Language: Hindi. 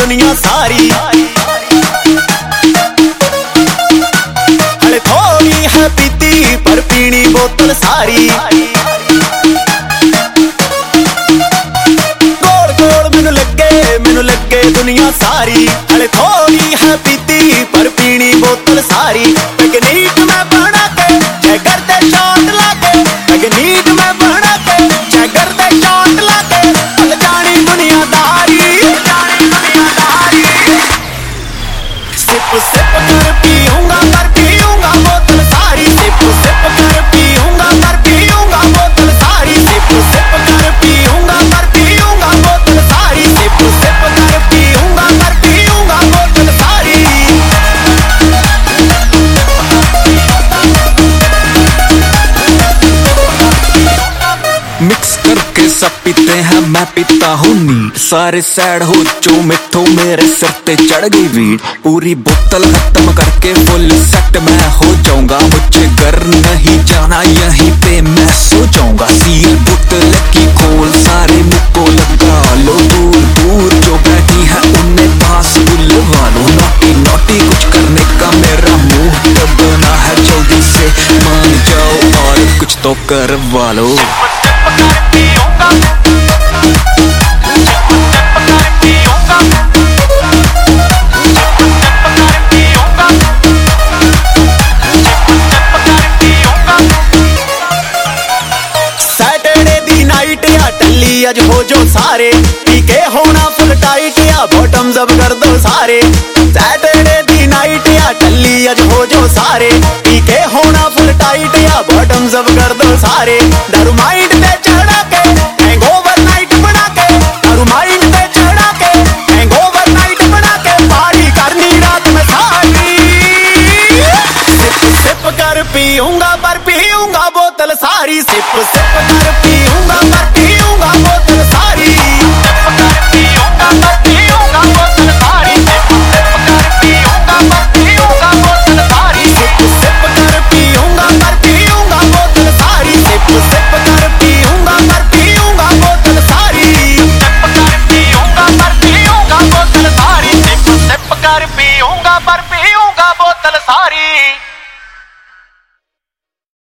दुनिया सारी। हले थोड़ी है पीती पर पीनी बोतल सारी। गोल गोल मैनू लगे दुनिया सारी। हले थोड़ी है पीती पर पीनी बोतल सारी। पिकनीक में बना के जैगर ते शॉट लाके, पिकनीक में बना के जैगर ते शॉट लाके, भुल जानी दुनियादारी। सिप सिप कर पीऊंगा पर पीऊंगा बोतल सारी। सिप सिप कर पीऊंगा पर पीऊंगा बोतल सारी। सिप सिप कर पीऊंगा पर पीऊंगा बोतल सारी। सिप सिप कर पीऊंगा पर पीऊंगा बोतल सारी। मिक्स करके सब पीते हैं, मैं पीता हूँ नीट। सारे सैड हो जो मिठो मेरे सिर पे चढ़ गई वीट। पूरी बोतल खत्म करके फुल सेट मैं हो जाऊंगा। मुझे घर नहीं जाना, यहीं पे मैं सो जाऊंगा। सील बोतल की खोल, सारे मुझको लगा लो। दूर दूर जो बैठी है उन्हें पास बुलवा लो। नोटी नोटी कुछ करने का मेरा मुंह तो बना है, जल्दी से मान जाओ और कुछ तो करवा लो। सैटरडे दी नाइट या टल्ली अज हो जो सारे। पी के होना फुल टाइट या बॉटम्स अप कर दो सारे। सैटरडे दी नाइट या टल्ली अज हो जो सारे। पी के होना फुल टाइट या बॉटम्स अप कर दो सारे। दारू माइंड पे चढ़ा के हैंगओवर नाइट बना के, दारू माइंड पे चढ़ा के हैंगओवर नाइट बना के, पार्टी करनी रात में सारी। सिप सिप कर पीऊंगा पर पीऊंगा बोतल सारी। सिप सिप कर पीऊंगा पर